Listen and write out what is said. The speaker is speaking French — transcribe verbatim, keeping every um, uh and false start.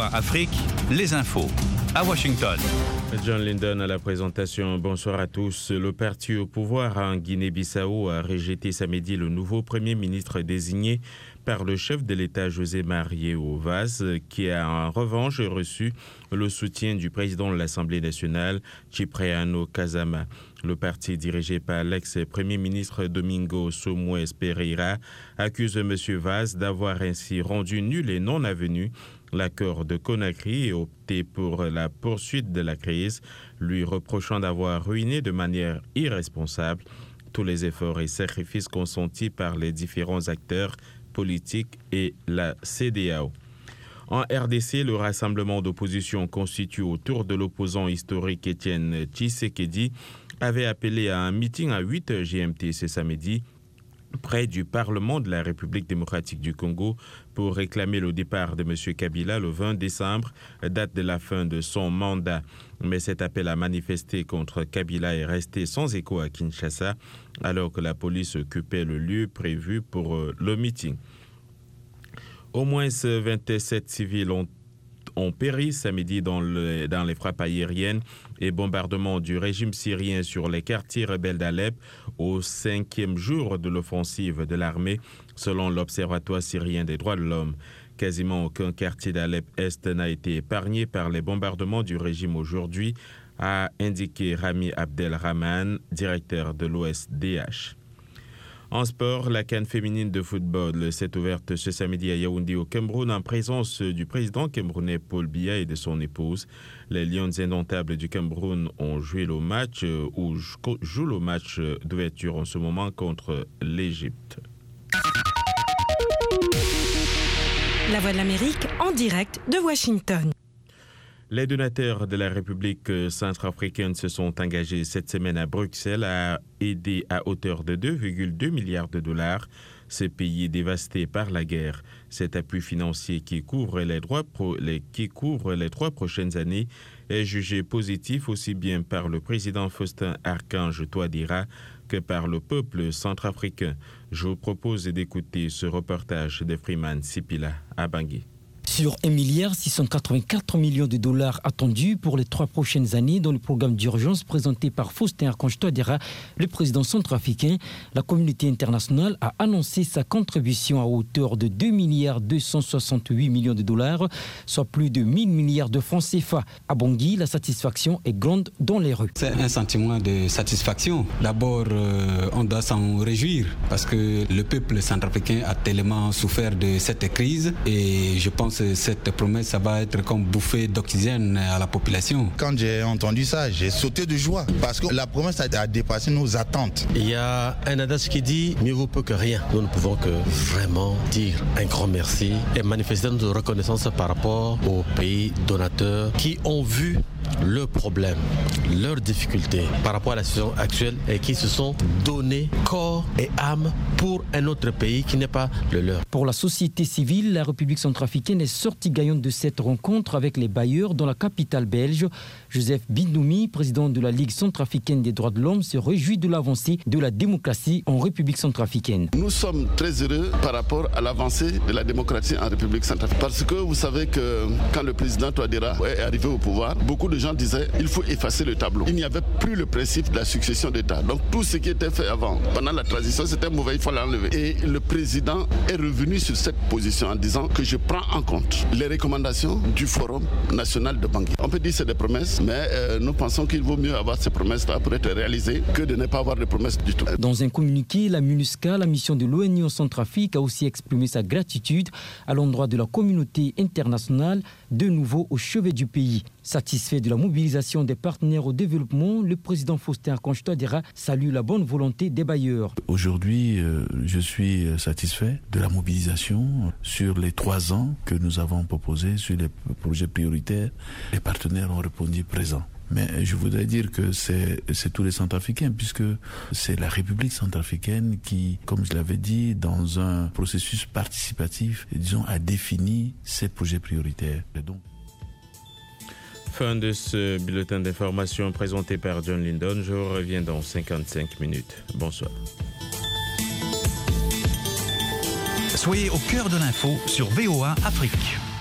V O A Afrique, les infos à Washington. John Lyndon à la présentation. Bonsoir à tous. Le parti au pouvoir en Guinée-Bissau a rejeté samedi le nouveau premier ministre désigné par le chef de l'État José Mario Vaz, qui a en revanche reçu le soutien du président de l'Assemblée nationale, Cipriano Kazama. Le parti dirigé par l'ex-premier ministre Domingo Somoes Pereira accuse M. Vaz d'avoir ainsi rendu nul et non avenu l'accord de Conakry et opté pour la poursuite de la crise, lui reprochant d'avoir ruiné de manière irresponsable tous les efforts et sacrifices consentis par les différents acteurs politiques et la C E D E A O. En R D C, le rassemblement d'opposition constitué autour de l'opposant historique Étienne Tshisekedi avait appelé à un meeting à huit heures G M T ce samedi près du Parlement de la République démocratique du Congo pour réclamer le départ de M. Kabila le vingt décembre, date de la fin de son mandat. Mais cet appel à manifester contre Kabila est resté sans écho à Kinshasa, alors que la police occupait le lieu prévu pour le meeting. Au moins vingt-sept civils ont ont péri samedi dans, le, dans les frappes aériennes et bombardements du régime syrien sur les quartiers rebelles d'Alep au cinquième jour de l'offensive de l'armée, selon l'Observatoire syrien des droits de l'homme. Quasiment aucun quartier d'Alep-Est n'a été épargné par les bombardements du régime aujourd'hui, a indiqué Rami Abdelrahman, directeur de l'O S D H. En sport, la CAN féminine de football s'est ouverte ce samedi à Yaoundé au Cameroun en présence du président camerounais Paul Biya et de son épouse. Les Lions indomptables du Cameroun ont joué le match ou jouent le match d'ouverture en ce moment contre l'Égypte. La Voix de l'Amérique en direct de Washington. Les donateurs de la République centrafricaine se sont engagés cette semaine à Bruxelles à aider à hauteur de deux virgule deux milliards de dollars ce pays dévasté par la guerre. Cet appui financier qui couvre les, droits pro, les, qui couvre les trois prochaines années est jugé positif aussi bien par le président Faustin Archange Touadéra que par le peuple centrafricain. Je vous propose d'écouter ce reportage de Freeman Sipila à Bangui. Sur un milliard six cent quatre-vingt-quatre millions de dollars attendus pour les trois prochaines années dans le programme d'urgence présenté par Faustin Archange Touadéra, le président centrafricain, la communauté internationale a annoncé sa contribution à hauteur de deux milliards deux cent soixante-huit millions de dollars, soit plus de mille milliards de francs C F A. À Bangui, la satisfaction est grande dans les rues. C'est un sentiment de satisfaction. D'abord, euh, on doit s'en réjouir parce que le peuple centrafricain a tellement souffert de cette crise et je pense que cette promesse, ça va être comme bouffée d'oxygène à la population. Quand j'ai entendu ça, j'ai sauté de joie parce que la promesse a dépassé nos attentes. Il y a un adage qui dit mieux vaut peu que rien. Nous ne pouvons que vraiment dire un grand merci et manifester notre reconnaissance par rapport aux pays donateurs qui ont vu le problème, leurs difficultés par rapport à la situation actuelle et qui se sont donné corps et âme pour un autre pays qui n'est pas le leur. Pour la société civile, la République centrafricaine est sortie gagnante de cette rencontre avec les bailleurs dans la capitale belge. Joseph Bindoumi, président de la Ligue centrafricaine des droits de l'homme, se réjouit de l'avancée de la démocratie en République centrafricaine. Nous sommes très heureux par rapport à l'avancée de la démocratie en République centrafricaine. Parce que vous savez que quand le président Touadéra est arrivé au pouvoir, beaucoup de gens disaient qu'il faut effacer le tableau. Il n'y avait plus le principe de la succession d'État. Donc tout ce qui était fait avant, pendant la transition, c'était mauvais, il fallait l'enlever. Et le président est revenu sur cette position en disant que je prends en compte les recommandations du Forum national de Bangui. On peut dire que c'est des promesses, mais euh, nous pensons qu'il vaut mieux avoir ces promesses-là pour être réalisées que de ne pas avoir de promesses du tout. Dans un communiqué, la MINUSCA, la mission de l'ONU en Centrafrique, a aussi exprimé sa gratitude à l'endroit de la communauté internationale, de nouveau au chevet du pays. Satisfait de la mobilisation des partenaires au développement, le président Faustin Archange Touadéra salue la bonne volonté des bailleurs. Aujourd'hui, euh, je suis satisfait de la mobilisation sur les trois ans que nous avons proposés sur les projets prioritaires. Les partenaires ont répondu présent. Mais je voudrais dire que c'est, c'est tous les Centrafricains, puisque c'est la République centrafricaine qui, comme je l'avais dit, dans un processus participatif, disons, a défini ces projets prioritaires. Et donc, fin de ce bulletin d'information présenté par John Lyndon. Je reviens dans cinquante-cinq minutes. Bonsoir. Soyez au cœur de l'info sur V O A Afrique.